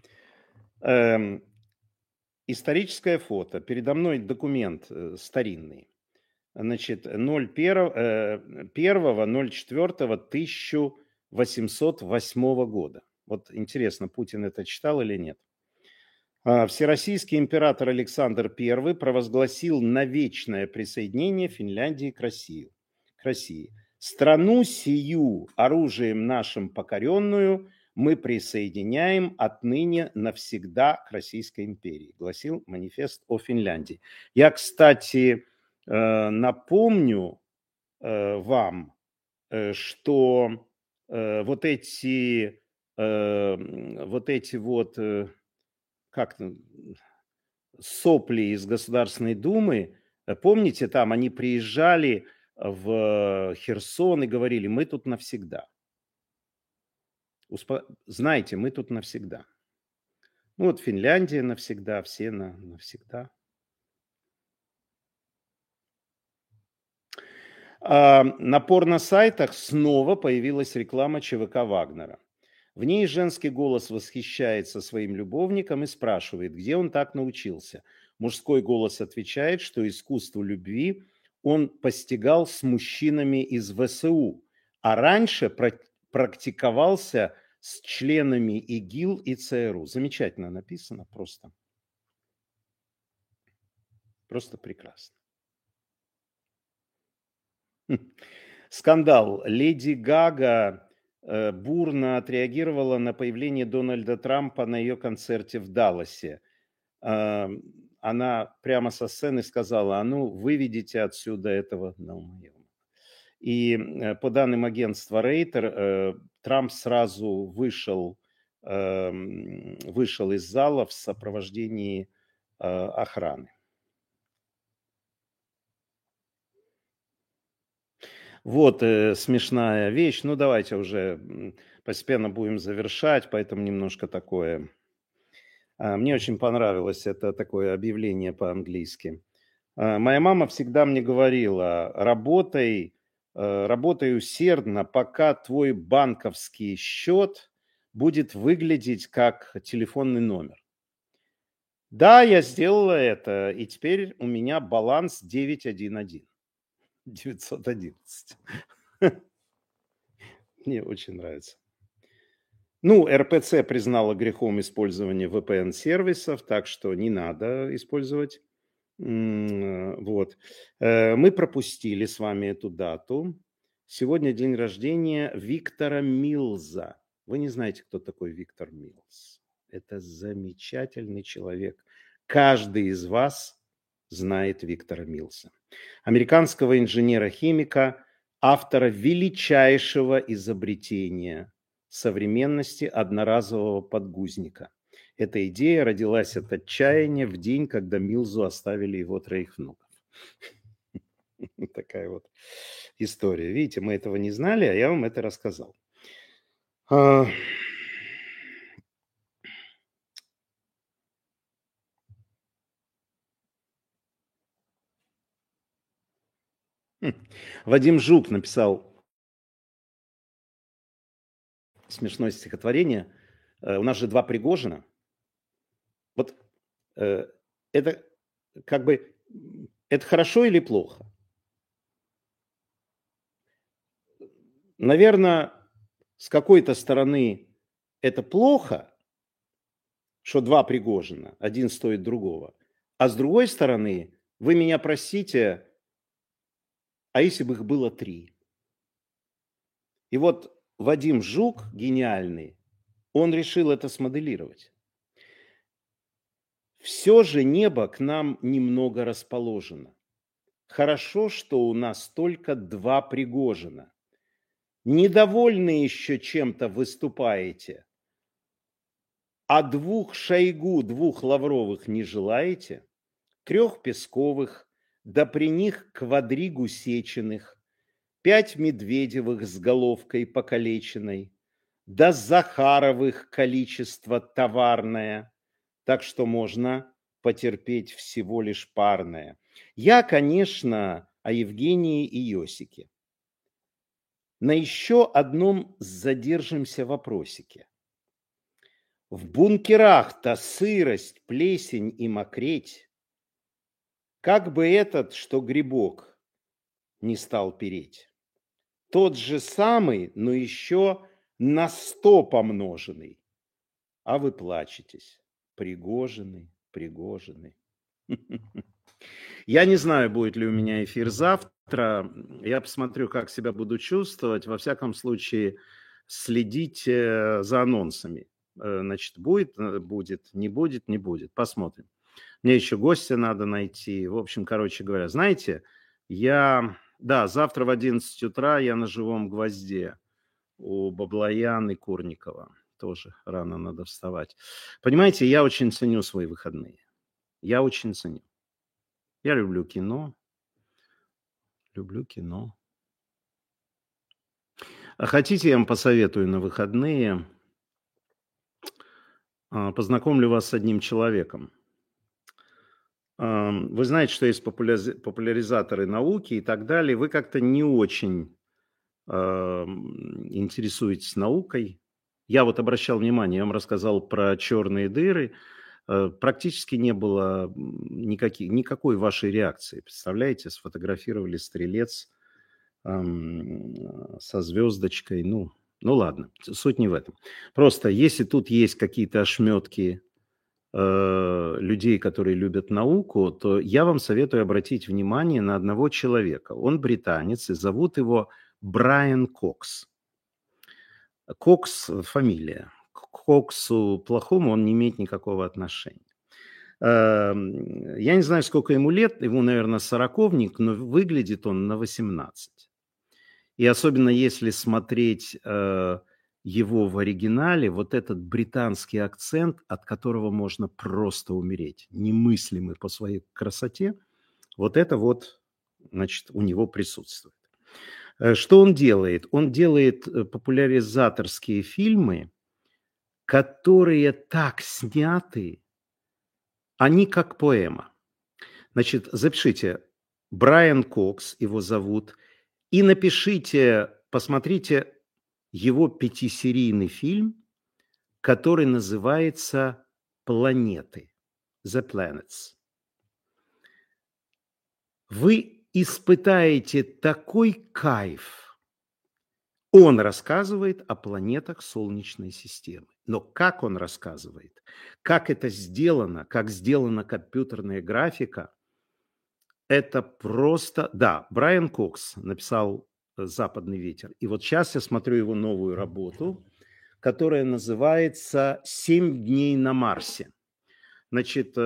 S1: Историческое фото. Передо мной документ старинный. Значит, 01.04.1808 года. Вот интересно, Путин это читал или нет? Всероссийский император Александр I провозгласил навечное присоединение Финляндии к России. Страну сию оружием нашим покоренную мы присоединяем отныне навсегда к Российской империи, гласил манифест о Финляндии. Я, кстати, напомню вам, что вот эти сопли из Государственной Думы, помните, там они приезжали в Херсон и говорили, мы тут навсегда. Знаете, мы тут навсегда. Ну вот Финляндия навсегда, все навсегда. На порно-сайтах снова появилась реклама ЧВК Вагнера. В ней женский голос восхищается своим любовником и спрашивает, где он так научился. Мужской голос отвечает, что искусство любви он постигал с мужчинами из ВСУ, а раньше практиковался с членами ИГИЛ и ЦРУ. Замечательно написано, просто прекрасно. Скандал. Леди Гага бурно отреагировала на появление Дональда Трампа на ее концерте в Далласе. Она прямо со сцены сказала, выведите отсюда этого моего. И по данным агентства Рейтер, Трамп сразу вышел из зала в сопровождении охраны. Вот смешная вещь. Давайте уже постепенно будем завершать, поэтому немножко такое. Мне очень понравилось это такое объявление по-английски. Моя мама всегда мне говорила, работай работай усердно, пока твой банковский счет будет выглядеть как телефонный номер. Да, я сделала это, и теперь у меня баланс 911. 911. Мне очень нравится. Ну, РПЦ признала грехом использование VPN-сервисов, так что не надо использовать. Вот. Мы пропустили с вами эту дату. Сегодня день рождения Виктора Милза. Вы не знаете, кто такой Виктор Милз. Это замечательный человек. Каждый из вас знает Виктора Милза. Американского инженера-химика, автора величайшего изобретения современности одноразового подгузника. Эта идея родилась от отчаяния в день, когда Милзу оставили его 3 внуков. Такая вот история. Видите, мы этого не знали, а я вам это рассказал. Вадим Жук написал смешное стихотворение. У нас же 2 Пригожина. Вот это как бы это хорошо или плохо? Наверное, с какой-то стороны это плохо, что 2 Пригожина, один стоит другого. А с другой стороны, вы меня простите, а если бы их было 3? И вот Вадим Жук, гениальный, он решил это смоделировать. Все же небо к нам немного расположено. Хорошо, что у нас только 2 Пригожина. Недовольны еще чем-то выступаете, а 2 Шойгу, 2 Лавровых не желаете? 3 Песковых, да при них квадригу Сеченых, 5 Медведевых с головкой покалеченной, да Захаровых количество товарное, так что можно потерпеть всего лишь парное. Я, конечно, о Евгении и Йосике. На еще одном задержимся вопросике. В бункерах-то сырость, плесень и мокреть. Как бы этот, что грибок, не стал переть. Тот же самый, но еще на 100 помноженный. А вы плачетесь. Пригожины. Я не знаю, будет ли у меня эфир завтра. Я посмотрю, как себя буду чувствовать. Во всяком случае, следите за анонсами. Значит, будет, не будет. Посмотрим. Мне еще гостя надо найти. В общем, короче говоря, знаете, завтра в 11 утра я на «Живом гвозде» у Баблоян и Курникова. Тоже рано надо вставать. Понимаете, я очень ценю свои выходные. Я очень ценю. Я люблю кино. А хотите, я вам посоветую на выходные? Познакомлю вас с одним человеком. Вы знаете, что есть популяризаторы науки и так далее. Вы как-то не очень интересуетесь наукой. Я вот обращал внимание, я вам рассказал про черные дыры. Практически не было никакой вашей реакции. Представляете, сфотографировали стрелец со звездочкой. Ну ладно, суть не в этом. Просто если тут есть какие-то ошметки людей, которые любят науку, то я вам советую обратить внимание на одного человека. Он британец, и зовут его Брайан Кокс. Кокс – фамилия. К Коксу плохому он не имеет никакого отношения. Я не знаю, сколько ему лет, ему, наверное, сороковник, но выглядит он на 18. И особенно если смотреть его в оригинале, вот этот британский акцент, от которого можно просто умереть, немыслимый по своей красоте, вот это вот, значит, у него присутствует. Что он делает? Он делает популяризаторские фильмы, которые так сняты, они как поэма. Значит, запишите, Брайан Кокс его зовут, и напишите, посмотрите его 5-серийный фильм, который называется «Планеты», «The Planets». Вы испытаете такой кайф. Он рассказывает о планетах Солнечной системы. Но как он рассказывает, как это сделано, как сделана компьютерная графика, это просто... Да, Брайан Кокс написал «Западный ветер». И вот сейчас я смотрю его новую работу, которая называется «7 дней на Марсе». Значит,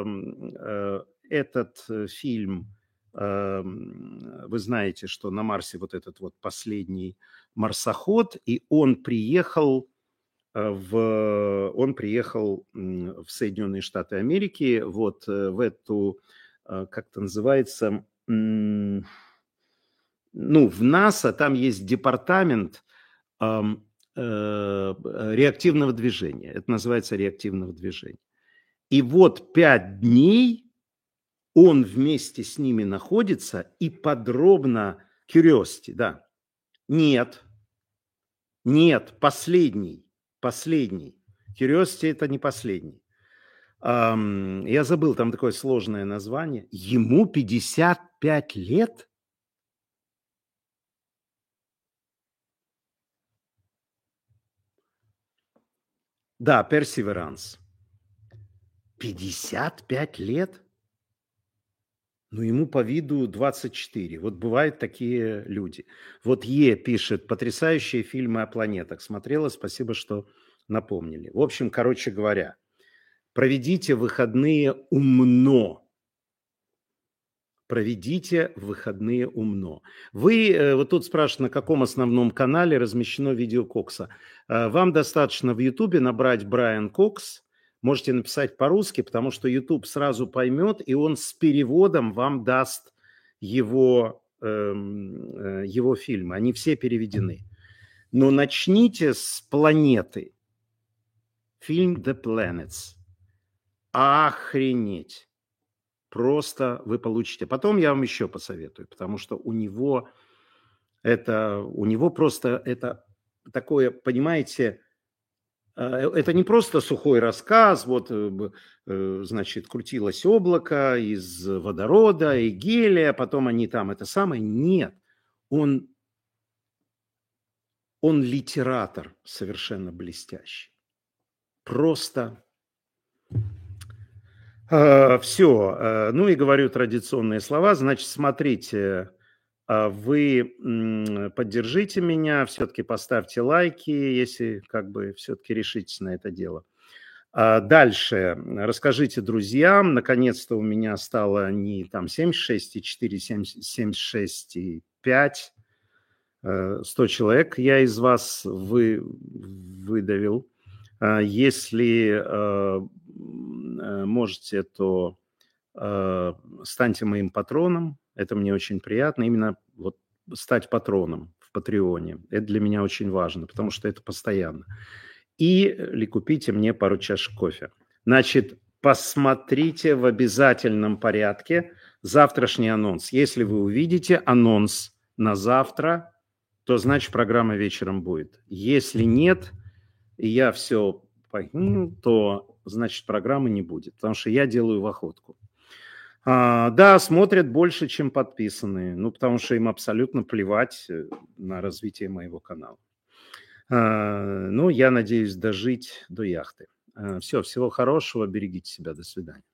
S1: этот фильм, вы знаете, что на Марсе вот этот вот последний марсоход, и он приехал в Соединенные Штаты Америки, вот в эту, как это называется, ну, в НАСА там есть департамент реактивного движения. Это называется реактивного движения. И вот 5 дней он вместе с ними находится и подробно... Curiosity, да. Нет, последний. Curiosity – это не последний. Я забыл, там такое сложное название. Ему 55 лет? Да, Perseverance. 55 лет? Ну, ему по виду 24. Вот бывают такие люди. Вот Е пишет: потрясающие фильмы о планетах. Смотрела, спасибо, что напомнили. В общем, короче говоря, проведите выходные умно. Проведите выходные умно. Вы, вот тут спрашивают, на каком основном канале размещено видео Кокса. Вам достаточно в Ютубе набрать Брайан Кокс. Можете написать по-русски, потому что YouTube сразу поймет, и он с переводом вам даст его фильмы. Они все переведены. Но начните с «Планеты». Фильм «The Planets». Охренеть. Просто вы получите. Потом я вам еще посоветую, потому что у него просто это такое, понимаете, это не просто сухой рассказ, вот, значит, крутилось облако из водорода и гелия, потом они там это самое. Нет, он литератор совершенно блестящий. Просто все. Ну и говорю традиционные слова. Значит, смотрите, вы поддержите меня, все-таки поставьте лайки, если как бы все-таки решитесь на это дело. Дальше расскажите друзьям. Наконец-то у меня стало не там 76,4, 76,5. 100 человек я из вас выдавил. Если можете, то станьте моим патроном. Это мне очень приятно. Именно вот стать патроном в Патреоне. Это для меня очень важно, потому что это постоянно. Или купите мне пару чашек кофе. Значит, посмотрите в обязательном порядке завтрашний анонс. Если вы увидите анонс на завтра, то значит программа вечером будет. Если нет, и я все пойму, то значит программы не будет, потому что я делаю в охотку. Да, смотрят больше, чем подписанные, ну, потому что им абсолютно плевать на развитие моего канала. Ну, я надеюсь дожить до яхты. Все, всего хорошего, берегите себя, до свидания.